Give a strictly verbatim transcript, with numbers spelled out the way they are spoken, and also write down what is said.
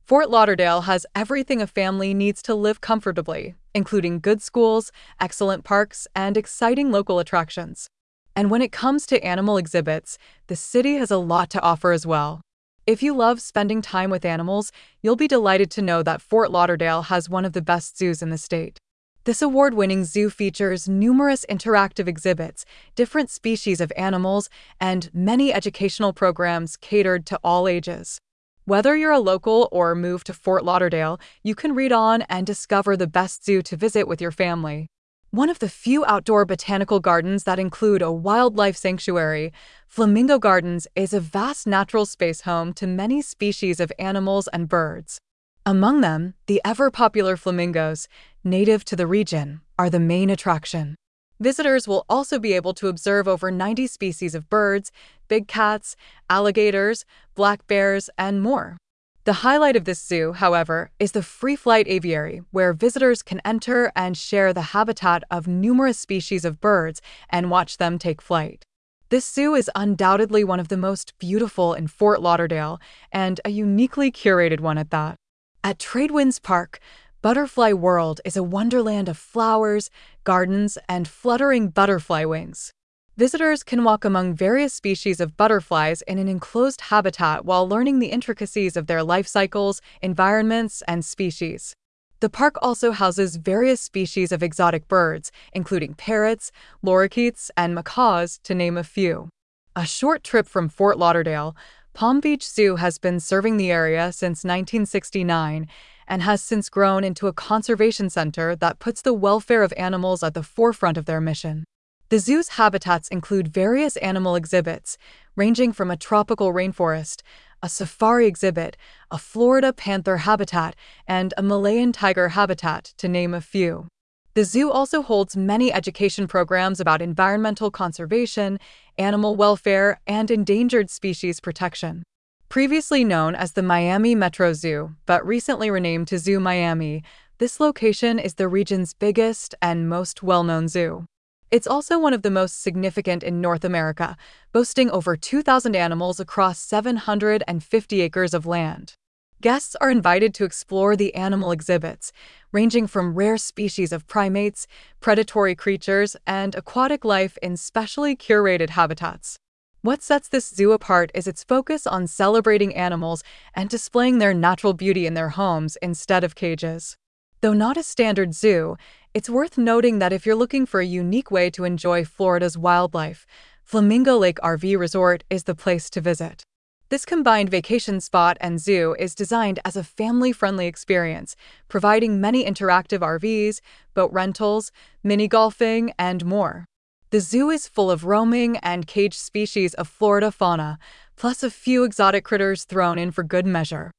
Fort Lauderdale has everything a family needs to live comfortably, including good schools, excellent parks, and exciting local attractions. And when it comes to animal exhibits, the city has a lot to offer as well. If you love spending time with animals, you'll be delighted to know that Fort Lauderdale has one of the best zoos in the state. This award-winning zoo features numerous interactive exhibits, different species of animals, and many educational programs catered to all ages. Whether you're a local or move to Fort Lauderdale, you can read on and discover the best zoo to visit with your family. One of the few outdoor botanical gardens that include a wildlife sanctuary, Flamingo Gardens is a vast natural space home to many species of animals and birds. Among them, the ever-popular flamingos, native to the region, are the main attraction. Visitors will also be able to observe over ninety species of birds, big cats, alligators, black bears, and more. The highlight of this zoo, however, is the free-flight aviary, where visitors can enter and share the habitat of numerous species of birds and watch them take flight. This zoo is undoubtedly one of the most beautiful in Fort Lauderdale, and a uniquely curated one at that. At Tradewinds Park, Butterfly World is a wonderland of flowers, gardens, and fluttering butterfly wings. Visitors can walk among various species of butterflies in an enclosed habitat while learning the intricacies of their life cycles, environments, and species. The park also houses various species of exotic birds, including parrots, lorikeets, and macaws, to name a few. A short trip from Fort Lauderdale, Palm Beach Zoo has been serving the area since nineteen sixty-nine and has since grown into a conservation center that puts the welfare of animals at the forefront of their mission. The zoo's habitats include various animal exhibits, ranging from a tropical rainforest, a safari exhibit, a Florida panther habitat, and a Malayan tiger habitat, to name a few. The zoo also holds many education programs about environmental conservation, animal welfare, and endangered species protection. Previously known as the Miami Metro Zoo, but recently renamed to Zoo Miami, this location is the region's biggest and most well-known zoo. It's also one of the most significant in North America, boasting over two thousand animals across seven hundred fifty acres of land. Guests are invited to explore the animal exhibits, ranging from rare species of primates, predatory creatures, and aquatic life in specially curated habitats. What sets this zoo apart is its focus on celebrating animals and displaying their natural beauty in their homes instead of cages. Though not a standard zoo, it's worth noting that if you're looking for a unique way to enjoy Florida's wildlife, Flamingo Lake R V Resort is the place to visit. This combined vacation spot and zoo is designed as a family-friendly experience, providing many interactive R Vs, boat rentals, mini-golfing, and more. The zoo is full of roaming and caged species of Florida fauna, plus a few exotic critters thrown in for good measure.